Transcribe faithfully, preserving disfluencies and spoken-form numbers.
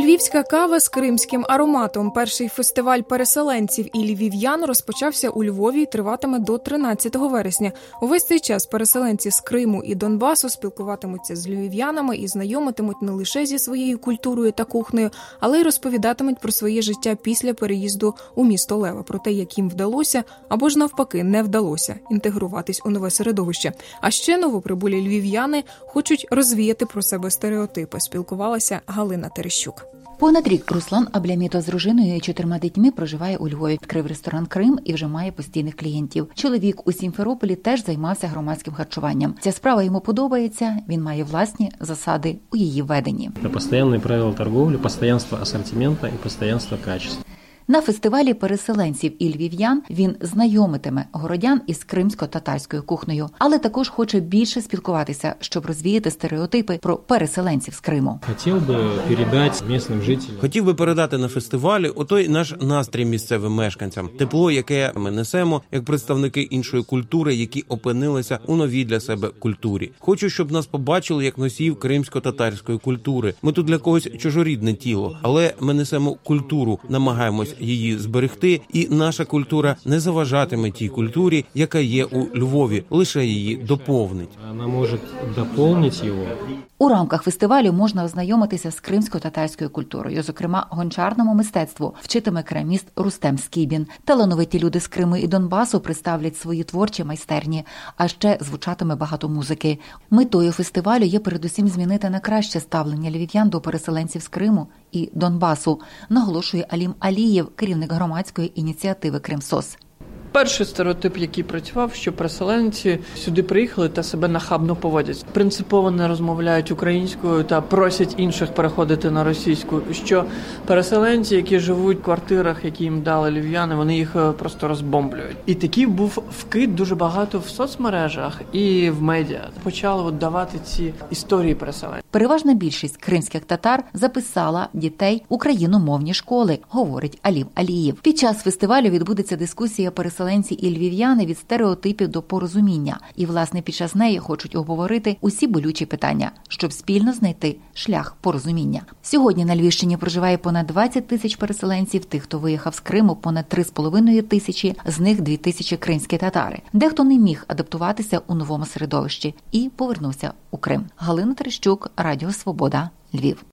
Львівська кава з кримським ароматом. Перший фестиваль переселенців і львів'ян розпочався у Львові і триватиме до тринадцятого вересня. Увесь цей час переселенці з Криму і Донбасу спілкуватимуться з львів'янами і знайомитимуть не лише зі своєю культурою та кухнею, але й розповідатимуть про своє життя після переїзду у місто Лева, про те, як їм вдалося або ж навпаки не вдалося інтегруватись у нове середовище. А ще новоприбулі львів'яни хочуть розвіяти про себе стереотипи, спілкувалася Галина Терещук. Понад рік Руслан Аблямітов з дружиною і чотирма дітьми проживає у Львові. Відкрив ресторан «Крим» і вже має постійних клієнтів. Чоловік у Сімферополі теж займався громадським харчуванням. Ця справа йому подобається, він має власні засади у її веденні. Це постійні правила торгівлі, постоянство асортименту і постоянство качества. На фестивалі переселенців і львів'ян він знайомитиме городян із кримсько-татарською кухнею, але також хоче більше спілкуватися, щоб розвіяти стереотипи про переселенців з Криму. Хотів би передати місцевим жителям. Хотів би передати на фестивалі отой наш настрій місцевим мешканцям, тепло, яке ми несемо як представники іншої культури, які опинилися у новій для себе культурі. Хочу, щоб нас побачили як носіїв кримсько-татарської культури. Ми тут для когось чужорідне тіло, але ми несемо культуру, намагаємось її зберегти, і наша культура не заважатиме тій культурі, яка є у Львові, лише її доповнить. Вона може доповнити його. У рамках фестивалю можна ознайомитися з кримсько-татарською культурою, зокрема гончарному мистецтву, вчитиме кераміст Рустем Скібін. Талановиті люди з Криму і Донбасу представлять свої творчі майстерні, а ще звучатиме багато музики. Метою фестивалю є передусім змінити на краще ставлення львів'ян до переселенців з Криму і Донбасу, наголошує Алім Алієв, керівник громадської ініціативи «Кримсос». Перший стереотип, який працював, що переселенці сюди приїхали та себе нахабно поводять. Принципово не розмовляють українською та просять інших переходити на російську. Що переселенці, які живуть в квартирах, які їм дали львів'яни, вони їх просто розбомблюють. І такий був вкид дуже багато в соцмережах і в медіа. Почали от давати ці історії переселенців. Переважна більшість кримських татар записала дітей в україномовні школи, говорить Алім Алієв. Під час фестивалю відбудеться дискусія переселенців Переселенці і львів'яни від стереотипів до порозуміння. І, власне, під час неї хочуть обговорити усі болючі питання, щоб спільно знайти шлях порозуміння. Сьогодні на Львівщині проживає понад двадцять тисяч переселенців, тих, хто виїхав з Криму, понад три з половиною тисячі, з них дві тисячі кримські татари. Дехто не міг адаптуватися у новому середовищі і повернувся у Крим. Галина Терещук, Радіо Свобода, Львів.